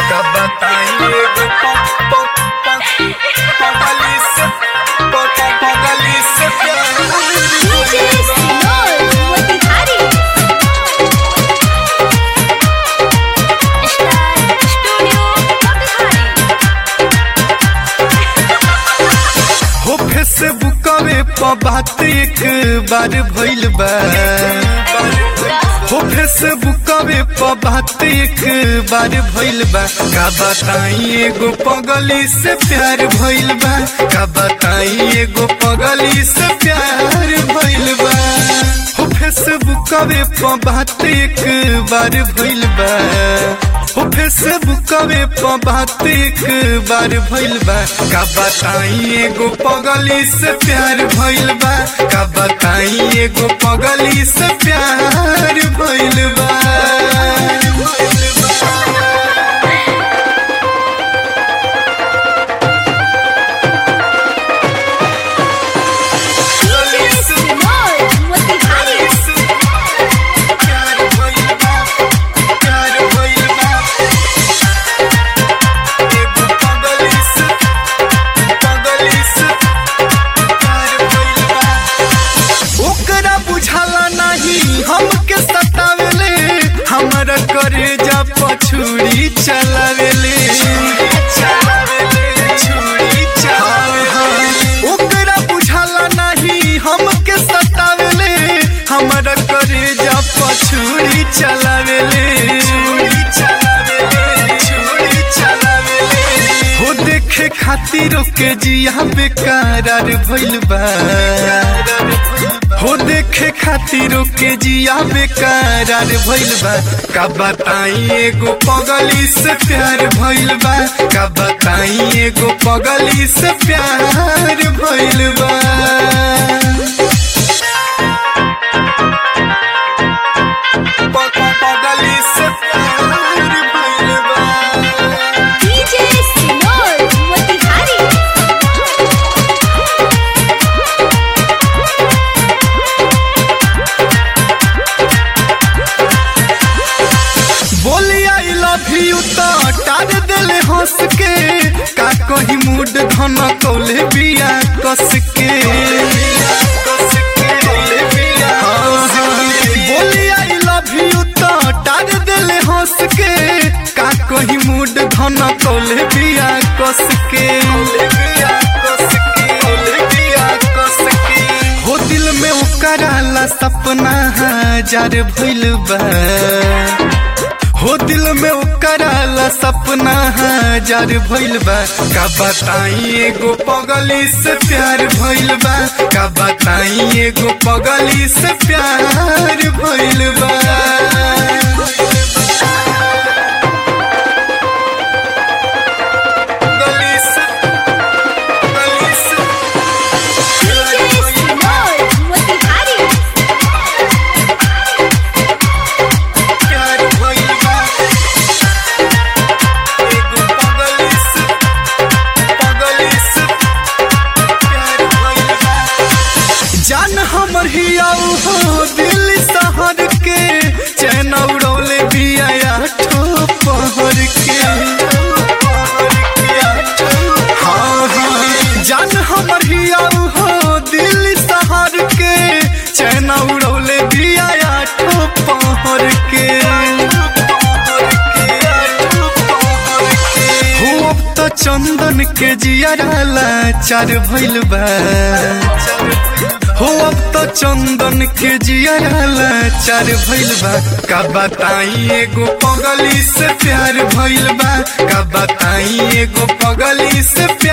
का बताइए पगली से डीजे सिनोर मोतिहारी स्टार स्टूडियो मोतिहारी हो फेसबुकवे पर बात एक बार भइल बा हो फेसबुकवे पर बात एक बार भइल बा का बताई एगो पगली से प्यार भइल बा का बताई एगो पगली से प्यार भइल बा हो फेसबुकवे पर बात एक बार भइल बा हो फेसबुकवे पर बात एक बार भइल बा का बताई एगो पगली से प्यार भइल बा का बताई एगो पगली से प्यार भइल बा डीजे सिनोर मोतिहारी प्यार भइल बा प्यार भइल बा एगो पगली से प्यार भइल बा ओकरा बुझाला नहीं हमके सतावेले हमरा करेजा पछुरी चलावेले ओकरा बुझाला नहीं हमके सतावेले हमरा करेजा पछुरी चलावेले हो देखे खातिर के जिया बेकरार भइल बा हो देखे खातिर के जिया बेकरार भइल बा का बताई एगो पगली से प्यार भइल बा का बताई एगो पगली से प्यार भइल बा पगली से प्यार भइल बा डीजे सिनोर मोतिहारी बोली आई लव यू तो टार दिले हंस के का कही मूड धन कौले बिया कस के बोली आई लव यू तो टार दिले हंस के का कही मूड धन कौले बिया कस के हो दिल में उकराला सपना हजार भइल बा हो दिल में उकराला सपना हजार भइल बा का बताई एगो पगली से प्यार भइल बा का बताई एगो पगली से प्यार भइल बा डीजे सिनोर मोतिहारी प्यार भइल बा एगो पगली से प्यार भइल बा जान हमर हियाऊ हो दिल शहर के चैन उड़ौले बिया ठो पहर के जान हमर हियाऊ हो दिल शहर के चैन उड़ौले बिया ठो पहर के हो अब तो चंदन के जियाला चार भइल बा हो अब तो चंदन के जियाला चार भइल बा का बताई एगो पगली से प्यार भइल बा का बताई एगो पगली से